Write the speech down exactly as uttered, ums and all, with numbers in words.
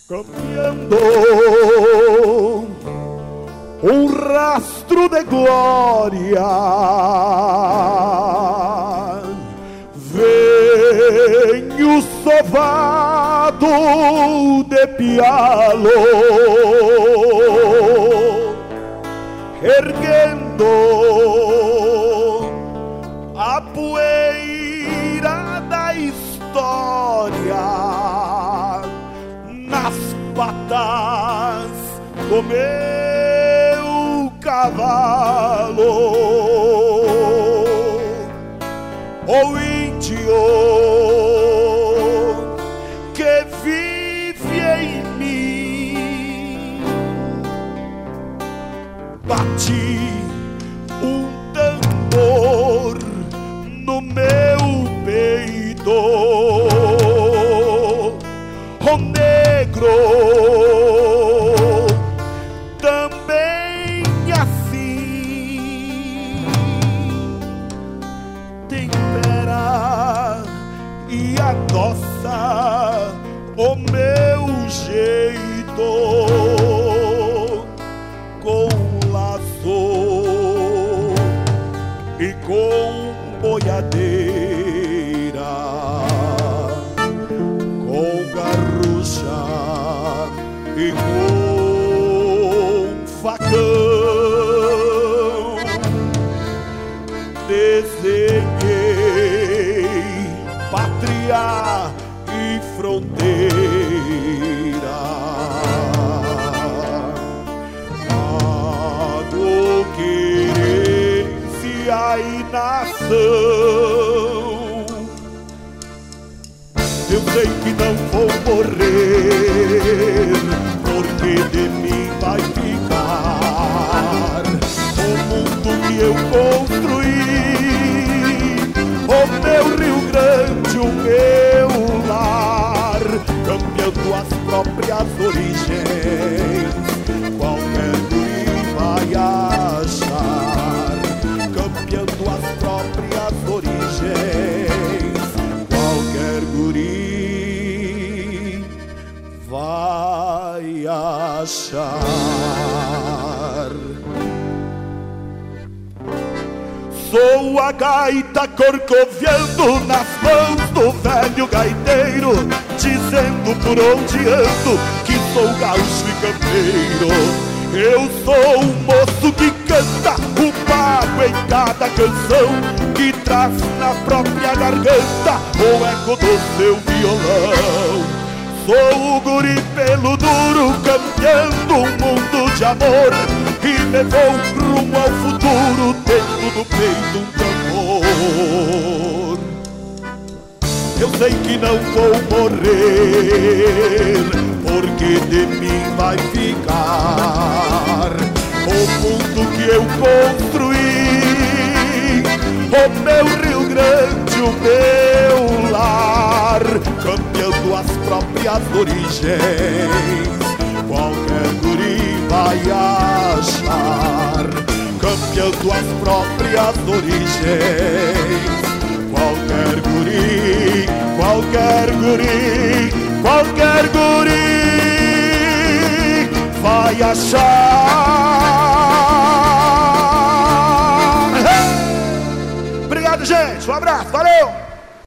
Cambiando um rastro de glória, venho sovado de pialo, erguendo a poeira da história nas patas do meu cavalo. O índio que vive em mim, bati um tambor no meu peito. O negro também assim tempera e adoça o meu jeito com laço e com boiadeira, com garrucha e com facão. Desenhei pátria e fronteira, pago querência e nação. Eu sei que não vou morrer, porque de mim vai ficar o mundo que eu construí, o meu Rio Grande, o meu lar, cambiando as próprias origens. Qualquer guri vai achar, cambiando as próprias origens. Qualquer guri vai achar. Sou a gaita corcoviando nas mãos do velho gaiteiro, dizendo por onde ando que sou gaúcho e campeiro. Eu sou um moço que canta o pago em cada canção, que traz na própria garganta o eco do seu violão. Sou o guri pelo duro, cambiando um mundo de amor, e me vou rumo ao futuro, dentro do peito um tambor. Eu sei que não vou morrer, porque de mim vai ficar o mundo que eu construí, o meu Rio Grande, o meu lar, cambiando as próprias origens. Qualquer guri vai achar, cambiando as próprias origens. Qualquer guri, qualquer guri, qualquer guri vai achar.